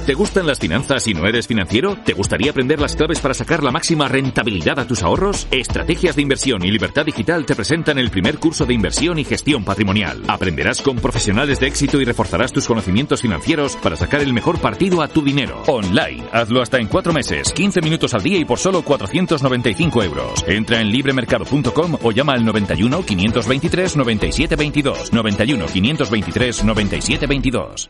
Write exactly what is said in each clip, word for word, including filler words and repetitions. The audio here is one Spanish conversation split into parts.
¿Te gustan las finanzas y no eres financiero? ¿Te gustaría aprender las claves para sacar la máxima rentabilidad a tus ahorros? Estrategias de Inversión y Libertad Digital te presentan el primer curso de inversión y gestión patrimonial. Aprenderás con profesionales de éxito y reforzarás tus conocimientos financieros para sacar el mejor partido a tu dinero. Online. Hazlo hasta en cuatro meses, quince minutos al día y por solo cuatrocientos noventa y cinco euros. Entra en libremercado punto com o llama al noventa y uno, quinientos veintitrés, noventa y siete veintidós. noventa y uno, quinientos veintitrés, noventa y siete veintidós.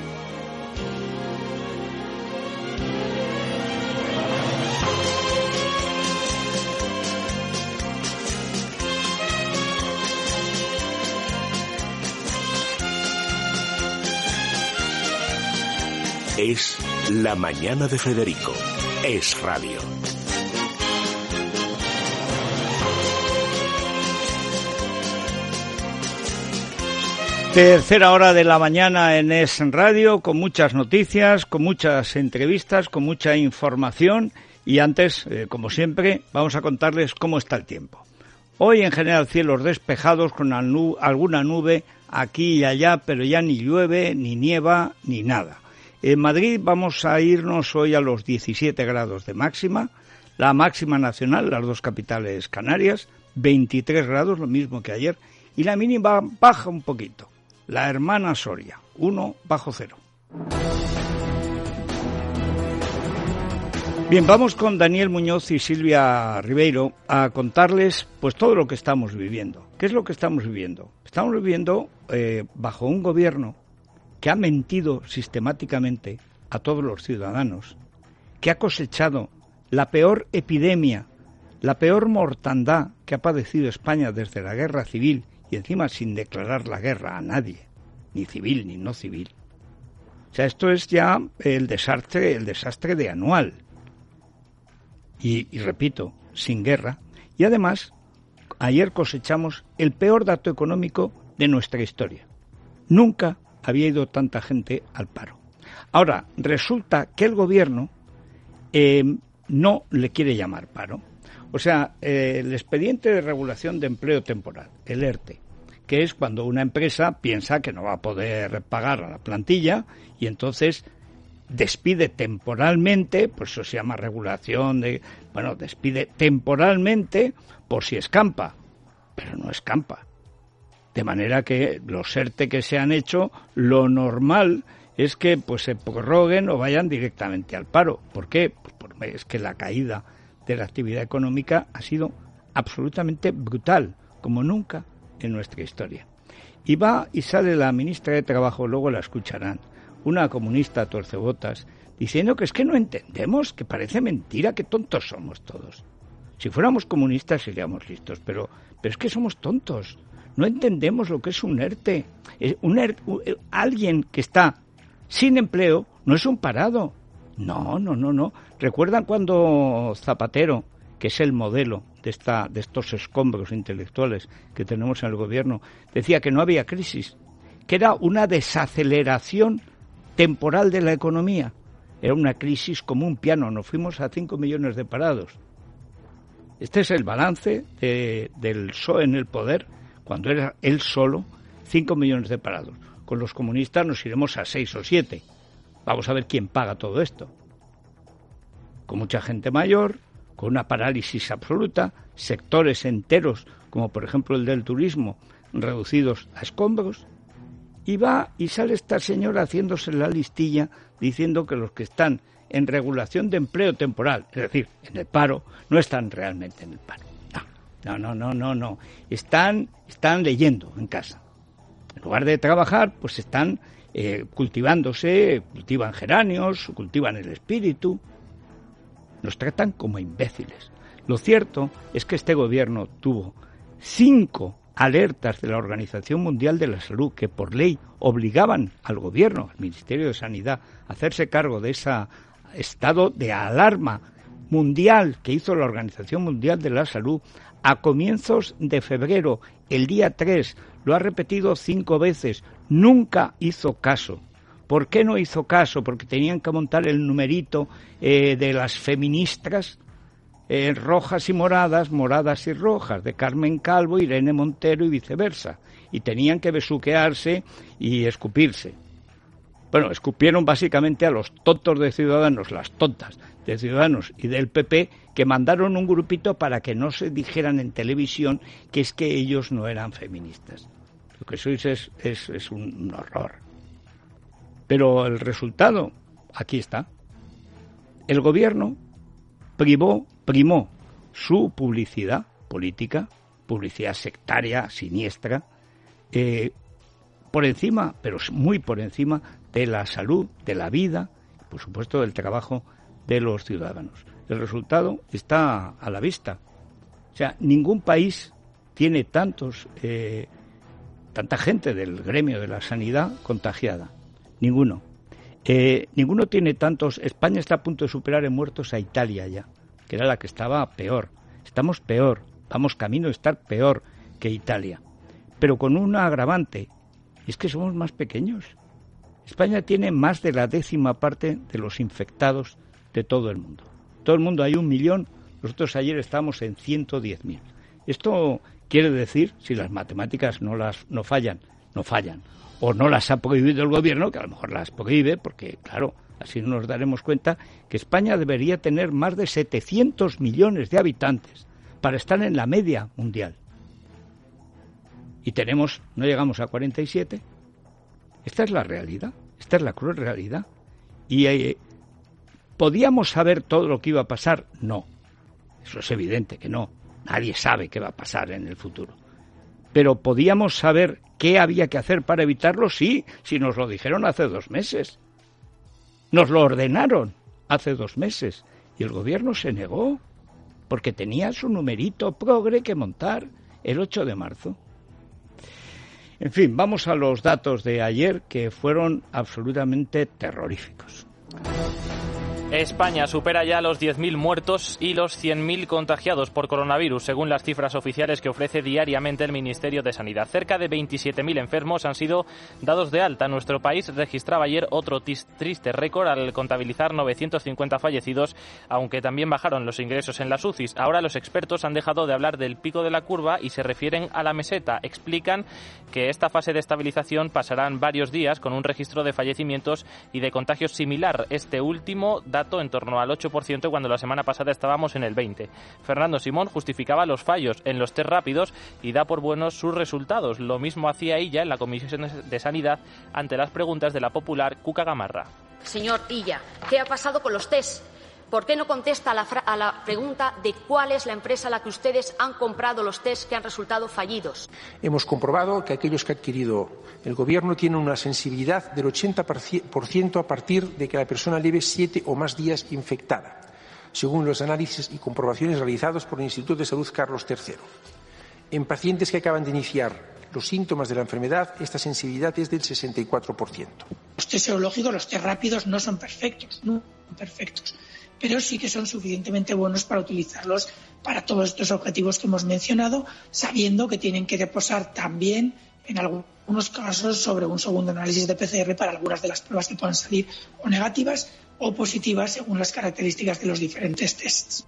Es La Mañana de Federico. Es radio. Tercera hora de la mañana en Es Radio, con muchas noticias, con muchas entrevistas, con mucha información. Y antes, eh, como siempre, vamos a contarles cómo está el tiempo. Hoy en general cielos despejados con alguna nube aquí y allá, pero ya ni llueve, ni nieva, ni nada. En Madrid vamos a irnos hoy a los diecisiete grados de máxima, la máxima nacional, las dos capitales canarias, veintitrés grados, lo mismo que ayer, y la mínima baja un poquito, la hermana Soria, uno bajo cero. Bien, vamos con Daniel Muñoz y Silvia Ribeiro a contarles pues todo lo que estamos viviendo. ¿Qué es lo que estamos viviendo? Estamos viviendo eh, bajo un gobierno que ha mentido sistemáticamente a todos los ciudadanos, que ha cosechado la peor epidemia, la peor mortandad que ha padecido España desde la guerra civil, y encima sin declarar la guerra a nadie, ni civil ni no civil. O sea, esto es ya el desastre, el desastre de anual. Y, y repito, sin guerra. Y además, ayer cosechamos el peor dato económico de nuestra historia. Nunca había ido tanta gente al paro. Ahora, resulta que el gobierno eh, no le quiere llamar paro. O sea, eh, el expediente de regulación de empleo temporal, el ERTE, que es cuando una empresa piensa que no va a poder pagar a la plantilla y entonces despide temporalmente, pues eso se llama regulación de, bueno, despide temporalmente por si escampa, pero no escampa. De manera que los ERTE que se han hecho, lo normal es que pues se prorroguen o vayan directamente al paro. ¿Por qué? Pues porque es que la caída de la actividad económica ha sido absolutamente brutal, como nunca en nuestra historia. Y va y sale la ministra de Trabajo, luego la escucharán, una comunista tuercebotas, diciendo que es que no entendemos, que parece mentira, que tontos somos todos. Si fuéramos comunistas seríamos listos, pero, pero es que somos tontos. No entendemos lo que es un ERTE. Un ERTE, alguien que está sin empleo no es un parado. No, no, no, no. ¿Recuerdan cuando Zapatero, que es el modelo de esta, de estos escombros intelectuales que tenemos en el gobierno, decía que no había crisis, que era una desaceleración temporal de la economía? Era una crisis como un piano. Nos fuimos a cinco millones de parados. Este es el balance de, del P S O E en el poder. Cuando era él solo, cinco millones de parados. Con los comunistas nos iremos a seis o siete. Vamos a ver quién paga todo esto. Con mucha gente mayor, con una parálisis absoluta, sectores enteros, como por ejemplo el del turismo, reducidos a escombros, y va y sale esta señora haciéndose la listilla diciendo que los que están en regulación de empleo temporal, es decir, en el paro, no están realmente en el paro. No, no, no, no, no. Están, están leyendo en casa. En lugar de trabajar, pues están eh, cultivándose, cultivan geranios, cultivan el espíritu. Nos tratan como imbéciles. Lo cierto es que este gobierno tuvo cinco alertas de la Organización Mundial de la Salud que por ley obligaban al gobierno, al Ministerio de Sanidad, a hacerse cargo de ese estado de alarma mundial que hizo la Organización Mundial de la Salud a comienzos de febrero, el día tres, lo ha repetido cinco veces, nunca hizo caso. ¿Por qué no hizo caso? Porque tenían que montar el numerito eh, de las feministas, eh, rojas y moradas, moradas y rojas, de Carmen Calvo, Irene Montero y viceversa. Y tenían que besuquearse y escupirse. Bueno, escupieron básicamente a los tontos de Ciudadanos, las tontas de Ciudadanos y del P P, que mandaron un grupito para que no se dijeran en televisión que es que ellos no eran feministas. Lo que sois es, es, es un, un horror. Pero el resultado, aquí está. El gobierno privó, primó su publicidad política, publicidad sectaria, siniestra, eh, por encima, pero muy por encima, de la salud, de la vida, por supuesto del trabajo de los ciudadanos. El resultado está a la vista. O sea, ningún país tiene tantos, eh, tanta gente del gremio de la sanidad contagiada. Ninguno. Eh, ninguno tiene tantos. España está a punto de superar en muertos a Italia ya, que era la que estaba peor. Estamos peor, vamos camino de estar peor que Italia. Pero con un agravante, es que somos más pequeños. España tiene más de la décima parte de los infectados de todo el mundo. Todo el mundo hay un millón, nosotros ayer estábamos en ciento diez mil. Esto quiere decir, si las matemáticas no las no fallan, no fallan, o no las ha prohibido el gobierno, que a lo mejor las prohíbe, porque claro, así nos daremos cuenta que España debería tener más de setecientos millones de habitantes para estar en la media mundial. Y tenemos, no llegamos a cuarenta y siete. Esta es la realidad, esta es la cruel realidad. Y eh, ¿podíamos saber todo lo que iba a pasar? No, eso es evidente que no. Nadie sabe qué va a pasar en el futuro. Pero ¿podíamos saber qué había que hacer para evitarlo? Sí, si nos lo dijeron hace dos meses. Nos lo ordenaron hace dos meses y el gobierno se negó porque tenía su numerito progre que montar el ocho de marzo. En fin, vamos a los datos de ayer, que fueron absolutamente terroríficos. España supera ya los diez mil muertos y los cien mil contagiados por coronavirus, según las cifras oficiales que ofrece diariamente el Ministerio de Sanidad. Cerca de veintisiete mil enfermos han sido dados de alta. Nuestro país registraba ayer otro triste récord al contabilizar novecientos cincuenta fallecidos, aunque también bajaron los ingresos en las U C Is. Ahora los expertos han dejado de hablar del pico de la curva y se refieren a la meseta. Explican que esta fase de estabilización pasarán varios días con un registro de fallecimientos y de contagios similar. Este último dato en torno al ocho por ciento cuando la semana pasada estábamos en el veinte por ciento. Fernando Simón justificaba los fallos en los test rápidos y da por buenos sus resultados. Lo mismo hacía ella en la Comisión de Sanidad ante las preguntas de la popular Cuca Gamarra. Señor Illa, ¿qué ha pasado con los test? ¿Por qué no contesta a la, a la pregunta de cuál es la empresa a la que ustedes han comprado los test que han resultado fallidos? Hemos comprobado que aquellos que ha adquirido el Gobierno tienen una sensibilidad del ochenta por ciento a partir de que la persona lleve siete o más días infectada, según los análisis y comprobaciones realizados por el Instituto de Salud Carlos tercero. En pacientes que acaban de iniciar los síntomas de la enfermedad, esta sensibilidad es del sesenta y cuatro por ciento. Los test serológicos, los test rápidos, no son perfectos, no son perfectos. Pero sí que son suficientemente buenos para utilizarlos para todos estos objetivos que hemos mencionado, sabiendo que tienen que reposar también, en algunos casos, sobre un segundo análisis de P C R para algunas de las pruebas que puedan salir o negativas o positivas según las características de los diferentes tests.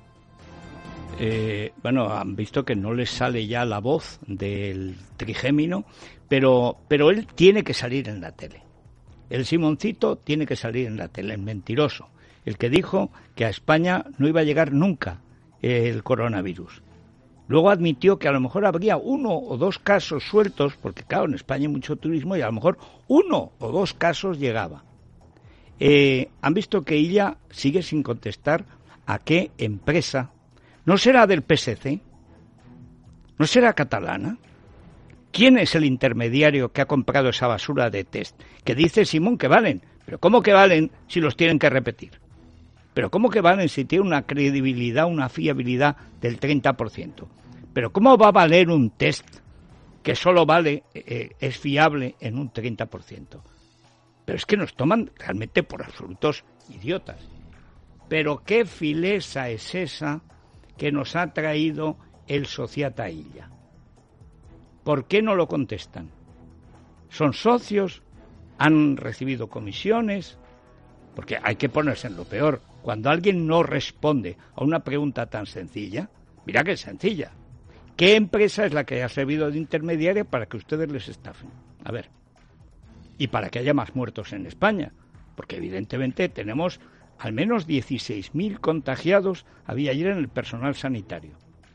Eh, bueno, han visto que no les sale ya la voz del trigémino, pero, pero él tiene que salir en la tele. El Simoncito tiene que salir en la tele, el mentiroso. El que dijo que a España no iba a llegar nunca el coronavirus. Luego admitió que a lo mejor habría uno o dos casos sueltos, porque claro, en España hay mucho turismo y a lo mejor uno o dos casos llegaba. Eh, han visto que ella sigue sin contestar a qué empresa. ¿No será del P S C? ¿No será catalana? ¿Quién es el intermediario que ha comprado esa basura de test? Que dice Simón que valen. ¿Pero cómo que valen si los tienen que repetir? ¿Pero cómo que valen si tiene una credibilidad, una fiabilidad del treinta por ciento? ¿Pero cómo va a valer un test que solo vale, eh, es fiable en un treinta por ciento? Pero es que nos toman realmente por absolutos idiotas. Pero qué filesa es esa que nos ha traído el Sociata Illa. ¿Por qué no lo contestan? ¿Son socios? ¿Han recibido comisiones? Porque hay que ponerse en lo peor. Cuando alguien no responde a una pregunta tan sencilla, mira que es sencilla. ¿Qué empresa es la que ha servido de intermediaria para que ustedes les estafen? A ver, y para que haya más muertos en España, porque evidentemente tenemos al menos dieciséis mil contagiados, había ayer en el personal sanitario.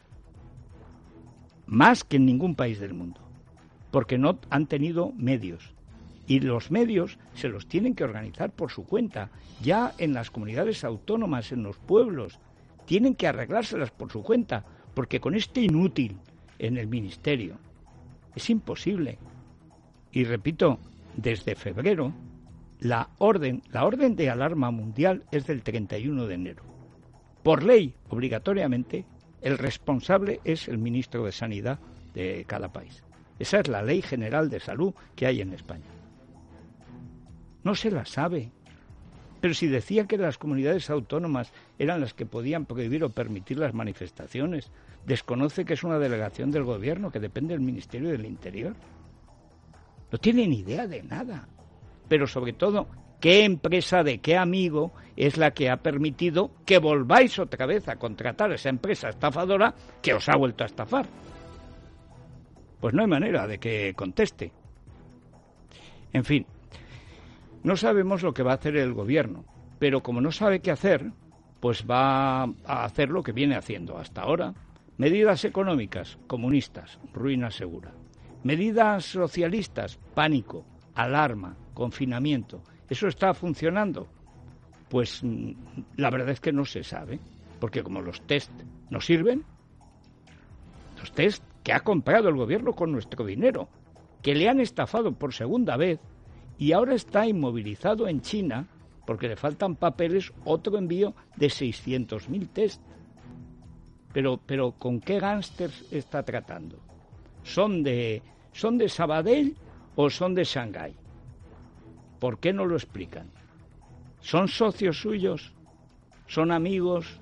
Más que en ningún país del mundo, porque no han tenido medios. Y los medios se los tienen que organizar por su cuenta. Ya en las comunidades autónomas, en los pueblos, tienen que arreglárselas por su cuenta, porque con este inútil en el ministerio es imposible. Y repito, desde febrero, la orden, la orden de alarma mundial es del treinta y uno de enero. Por ley, obligatoriamente, el responsable es el ministro de Sanidad de cada país. Esa es la ley general de salud que hay en España. No se la sabe. Pero si decía que las comunidades autónomas eran las que podían prohibir o permitir las manifestaciones, desconoce que es una delegación del gobierno que depende del Ministerio del Interior. No tiene ni idea de nada. Pero sobre todo, ¿qué empresa de qué amigo es la que ha permitido que volváis otra vez a contratar a esa empresa estafadora que os ha vuelto a estafar? Pues no hay manera de que conteste. En fin, no sabemos lo que va a hacer el gobierno, pero como no sabe qué hacer, pues va a hacer lo que viene haciendo hasta ahora. Medidas económicas, comunistas, ruina segura. Medidas socialistas, pánico, alarma, confinamiento. ¿Eso está funcionando? Pues la verdad es que no se sabe, porque como los test no sirven, los test que ha comprado el gobierno con nuestro dinero, que le han estafado por segunda vez, y ahora está inmovilizado en China, porque le faltan papeles, otro envío de seiscientos mil test. Pero, pero ¿con qué gángsters está tratando? ¿Son de, son de Sabadell o son de Shanghái? ¿Por qué no lo explican? ¿Son socios suyos? ¿Son amigos?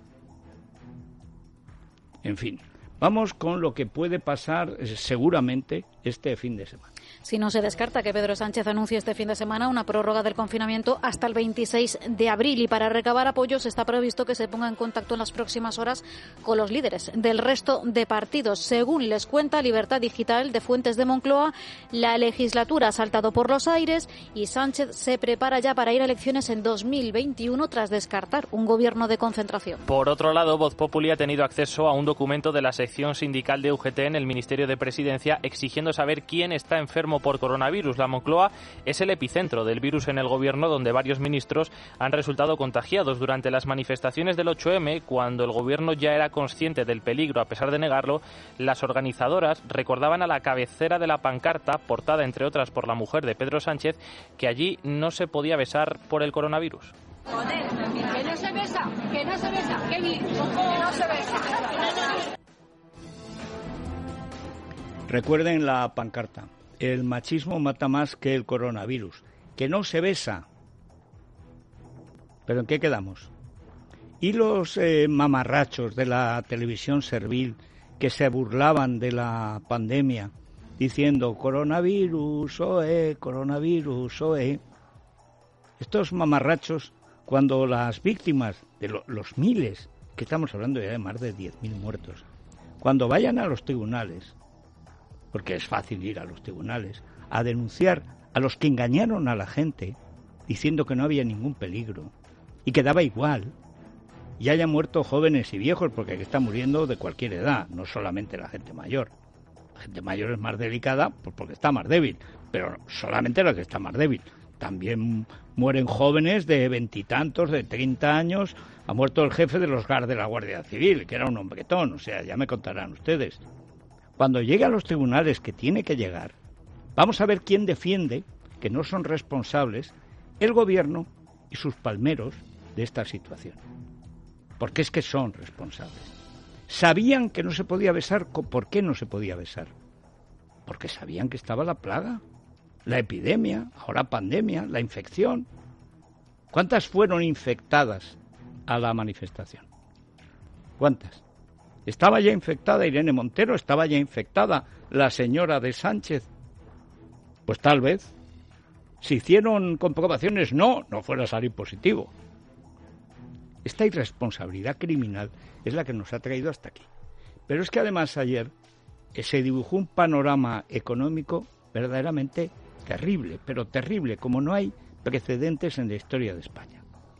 En fin, vamos con lo que puede pasar seguramente este fin de semana. Si no se descarta que Pedro Sánchez anuncie este fin de semana una prórroga del confinamiento hasta el veintiséis de abril, y para recabar apoyos está previsto que se ponga en contacto en las próximas horas con los líderes del resto de partidos. Según les cuenta Libertad Digital de fuentes de Moncloa, la legislatura ha saltado por los aires y Sánchez se prepara ya para ir a elecciones en dos mil veintiuno tras descartar un gobierno de concentración. Por otro lado, Voz Populi ha tenido acceso a un documento de la sección sindical de U G T en el Ministerio de Presidencia exigiendo saber quién está enfermo por coronavirus. La Moncloa es el epicentro del virus en el gobierno, donde varios ministros han resultado contagiados. Durante las manifestaciones del ocho eme, cuando el gobierno ya era consciente del peligro a pesar de negarlo, las organizadoras recordaban a la cabecera de la pancarta, portada entre otras por la mujer de Pedro Sánchez, que allí no se podía besar por el coronavirus. Joder, que no se besa, que no se besa, que virus, que no se besa. Recuerden la pancarta. El machismo mata más que el coronavirus. Que no se besa. ¿Pero en qué quedamos? ¿Y los eh, mamarrachos de la televisión servil que se burlaban de la pandemia diciendo coronavirus, oe, coronavirus, oe? Estos mamarrachos, cuando las víctimas de lo, los miles, que estamos hablando ya de más de diez mil muertos, cuando vayan a los tribunales, porque es fácil ir a los tribunales, a denunciar a los que engañaron a la gente diciendo que no había ningún peligro y que daba igual, y haya muerto jóvenes y viejos, porque aquí está muriendo de cualquier edad, no solamente la gente mayor. La gente mayor es más delicada pues porque está más débil, pero solamente la que está más débil. También mueren jóvenes de veintitantos, de treinta años. Ha muerto el jefe de los G A R de la Guardia Civil, que era un hombretón, o sea, ya me contarán ustedes. Cuando llegue a los tribunales, que tiene que llegar, vamos a ver quién defiende que no son responsables el gobierno y sus palmeros de esta situación. Porque es que son responsables. Sabían que no se podía besar. ¿Por qué no se podía besar? Porque sabían que estaba la plaga, la epidemia, ahora pandemia, la infección. ¿Cuántas fueron infectadas a la manifestación? ¿Cuántas? ¿Estaba ya infectada Irene Montero? ¿Estaba ya infectada la señora de Sánchez? Pues tal vez. Si hicieron comprobaciones, no, no fuera a salir positivo. Esta irresponsabilidad criminal es la que nos ha traído hasta aquí. Pero es que además ayer se dibujó un panorama económico verdaderamente terrible, pero terrible, como no hay precedentes en la historia de España.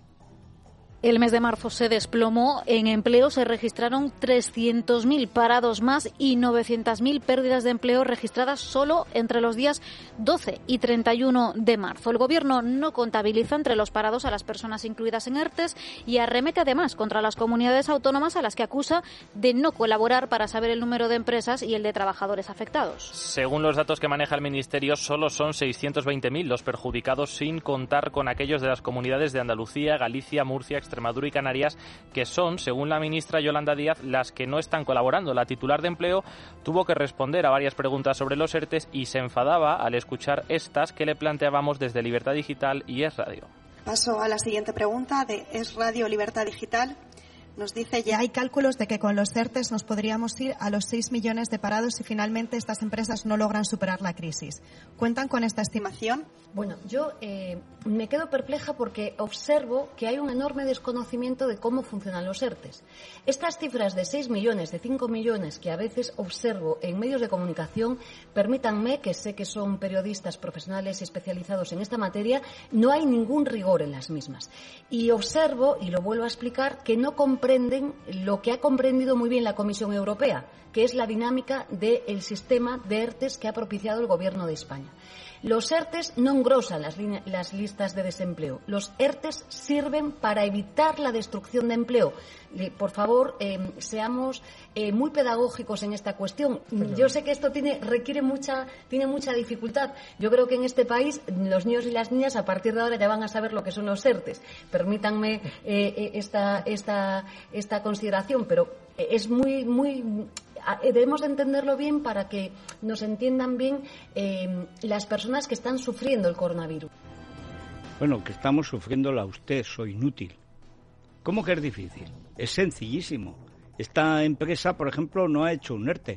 El mes de marzo se desplomó. En empleo se registraron trescientos mil parados más y novecientas mil pérdidas de empleo registradas solo entre los días doce y treinta y uno de marzo. El Gobierno no contabiliza entre los parados a las personas incluidas en ERTES y arremete además contra las comunidades autónomas a las que acusa de no colaborar para saber el número de empresas y el de trabajadores afectados. Según los datos que maneja el Ministerio, solo son seiscientos veinte mil los perjudicados, sin contar con aquellos de las comunidades de Andalucía, Galicia, Murcia, Extremadura y Canarias, que son, según la ministra Yolanda Díaz, las que no están colaborando. La titular de Empleo tuvo que responder a varias preguntas sobre los ERTES y se enfadaba al escuchar estas que le planteábamos desde Libertad Digital y Es Radio. Paso a la siguiente pregunta de Es Radio Libertad Digital. Nos dice ya hay cálculos de que con los ERTES nos podríamos ir a los seis millones de parados si finalmente estas empresas no logran superar la crisis. ¿Cuentan con esta estimación? Bueno, yo eh, me quedo perpleja porque observo que hay un enorme desconocimiento de cómo funcionan los ERTES. Estas cifras de seis millones, de cinco millones que a veces observo en medios de comunicación, permítanme, que sé que son periodistas profesionales especializados en esta materia, no hay ningún rigor en las mismas. Y observo, y lo vuelvo a explicar, que no comprenden lo que ha comprendido muy bien la Comisión Europea, que es la dinámica del sistema de ERTES que ha propiciado el Gobierno de España. Los ERTES no engrosan las, las listas de desempleo. Los ERTES sirven para evitar la destrucción de empleo. Por favor, eh, seamos eh, muy pedagógicos en esta cuestión. Pero... Yo sé que esto tiene, requiere mucha, tiene mucha dificultad. Yo creo que en este país los niños y las niñas a partir de ahora ya van a saber lo que son los ERTES. Permítanme eh, esta, esta, esta consideración, pero es muy, muy... Debemos de entenderlo bien para que nos entiendan bien eh, las personas que están sufriendo el coronavirus. Bueno, que estamos sufriéndola usted, soy inútil. ¿Cómo que es difícil? Es sencillísimo. Esta empresa, por ejemplo, no ha hecho un ERTE.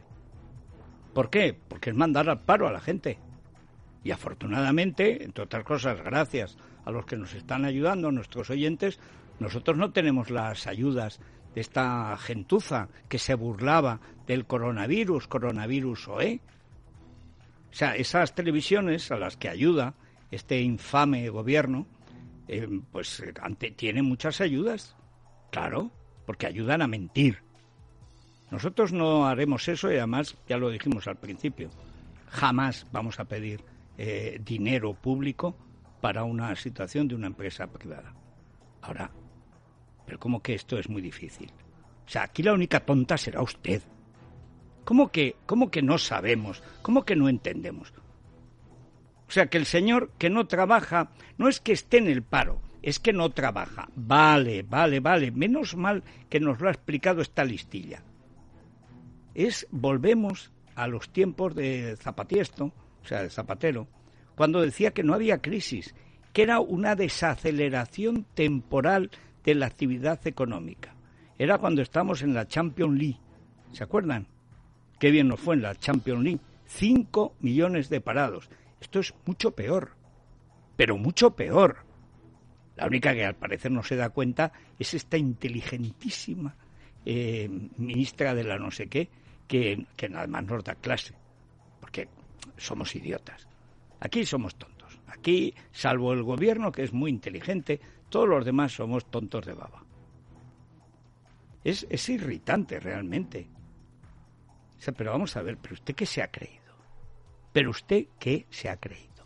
¿Por qué? Porque es mandar al paro a la gente. Y afortunadamente, entre otras cosas, gracias a los que nos están ayudando, nuestros oyentes, nosotros no tenemos las ayudas de esta gentuza que se burlaba del coronavirus, coronavirus O E. O sea, esas televisiones a las que ayuda este infame gobierno, eh, pues ante, tienen muchas ayudas, claro, porque ayudan a mentir. Nosotros no haremos eso y además, ya lo dijimos al principio, jamás vamos a pedir eh, dinero público para una situación de una empresa privada. Ahora, pero ¿cómo que esto es muy difícil? O sea, aquí la única tonta será usted. ¿Cómo que, cómo que no sabemos? ¿Cómo que no entendemos? O sea, que el señor que no trabaja, no es que esté en el paro, es que no trabaja. Vale, vale, vale. Menos mal que nos lo ha explicado esta listilla. Es, volvemos a los tiempos de Zapatiesto, o sea, de Zapatero, cuando decía que no había crisis, que era una desaceleración temporal de la actividad económica. Era cuando estamos en la Champions League. ¿Se acuerdan? Qué bien nos fue en la Champions League. Cinco millones de parados. Esto es mucho peor. Pero mucho peor. La única que al parecer no se da cuenta es esta inteligentísima eh, ministra de la no sé qué, que, que nada más nos da clase. Porque somos idiotas. Aquí somos tontos. Aquí, salvo el gobierno, que es muy inteligente, todos los demás somos tontos de baba. Es, es irritante realmente. O sea, pero vamos a ver, ¿pero usted qué se ha creído? ¿Pero usted qué se ha creído?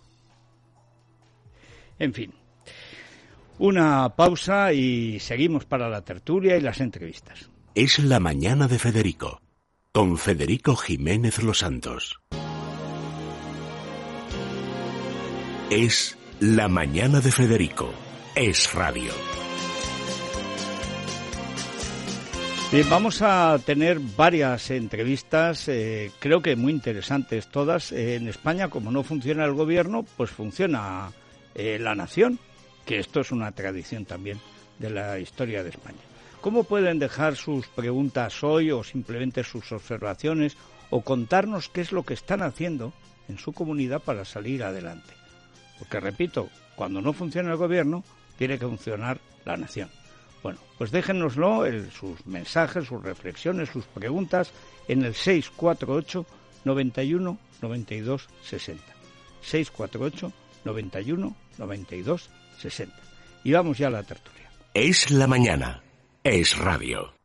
En fin, una pausa y seguimos para la tertulia y las entrevistas. Es la mañana de Federico, con Federico Jiménez Los Santos. Es la mañana de Federico. Es radio. Bien, vamos a tener varias entrevistas, eh, creo que muy interesantes todas. Eh, en España, como no funciona el gobierno, pues funciona eh, la nación, que esto es una tradición también de la historia de España. ¿Cómo pueden dejar sus preguntas hoy o simplemente sus observaciones o contarnos qué es lo que están haciendo en su comunidad para salir adelante? Porque, repito, cuando no funciona el gobierno, tiene que funcionar la nación. Bueno, pues déjenoslo, el, sus mensajes, sus reflexiones, sus preguntas en el seis cuatro ocho, noventa y uno, noventa y dos, sesenta. seis cuatro ocho, noventa y uno, noventa y dos, sesenta. Y vamos ya a la tertulia. Es la mañana. Es radio.